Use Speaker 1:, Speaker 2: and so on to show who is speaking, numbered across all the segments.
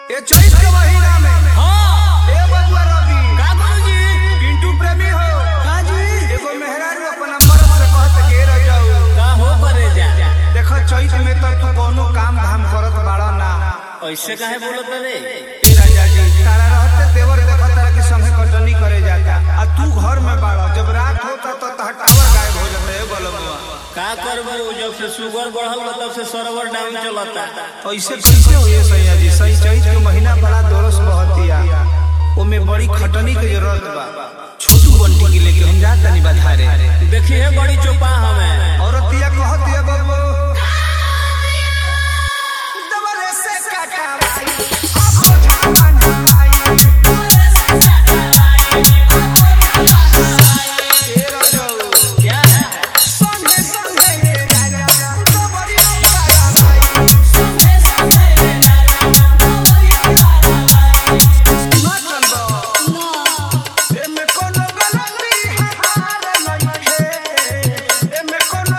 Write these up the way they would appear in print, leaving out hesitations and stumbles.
Speaker 1: ये चैत के महीना में
Speaker 2: हां
Speaker 1: ए बबुआ रवि
Speaker 2: का गुरुजी
Speaker 1: पिंटू प्रेमी हो
Speaker 2: का जी
Speaker 1: एगो मेहरारू अपन मर्द से कहत के रह जाऊ
Speaker 2: का हो करे जा
Speaker 1: देखो चैत में तो तू कोनो काम धाम करत बाड़ा ना
Speaker 2: ऐसे काहे बोलत रे
Speaker 1: ए राजा जी तारा रहते देवर देखो तारा के संगे कटनी करे जाता आ तू घर में बाड़ा जब रात होता तो टावर गायब हो जाता है बलमुआ
Speaker 2: का करबो जब से शुगर बढ़ल बा तब से सर्वर डाउन चलता
Speaker 1: ऐसे कैसे होए सैया जी सही चैत के महीना बड़ा दोरस बहतिया ओमे बड़ी खटनी के जरूरत बा छोटू बंटी के लेके हम जात तनी बधारे
Speaker 2: देखी है बड़ी चोपा हमें
Speaker 1: औरतिया कहतिया बाबू दबरे से काटावाई आपो झामन आई ए राजो
Speaker 2: क्या है
Speaker 1: संगे संगे ये राजा दबरिया पारावाई मचल बा एमे कोनो गलती हमार नहीं है एमे कोनो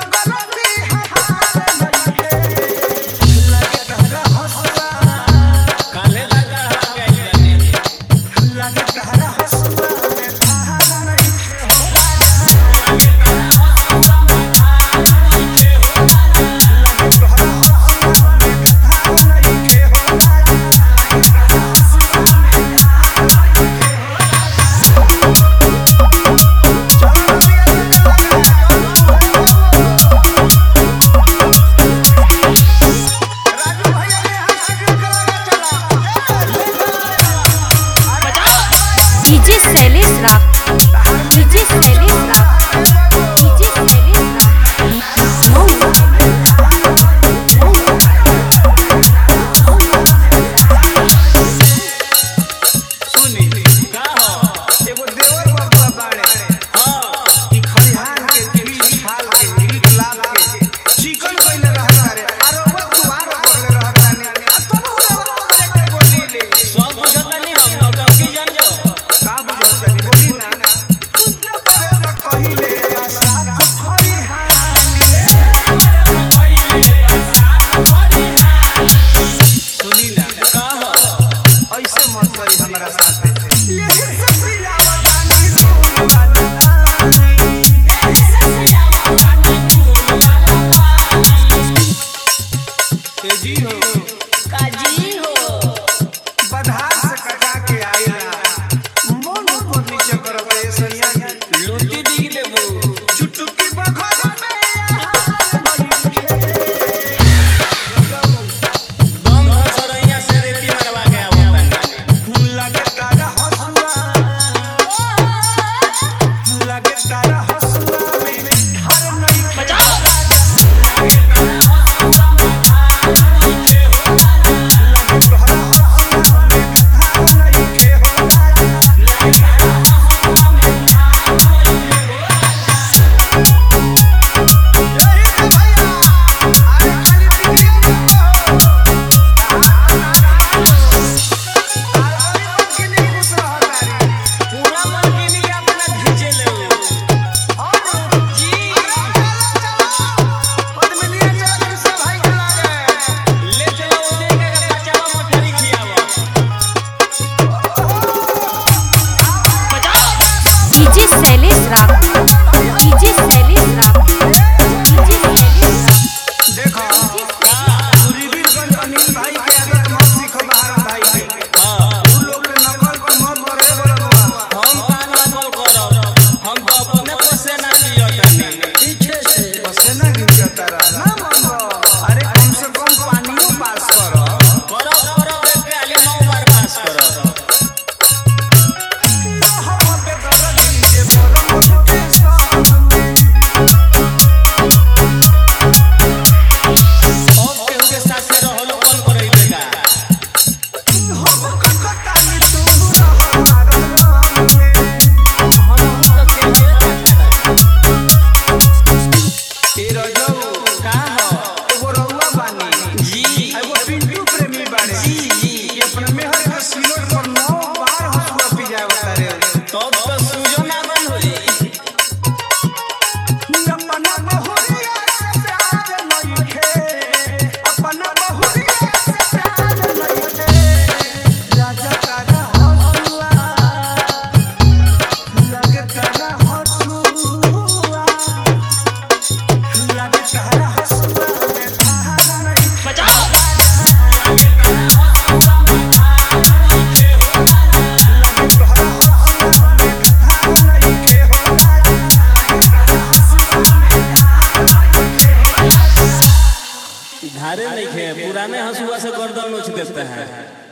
Speaker 2: धारे नहीं खे पुराने हंसुआ से गर्दन नोच देता है।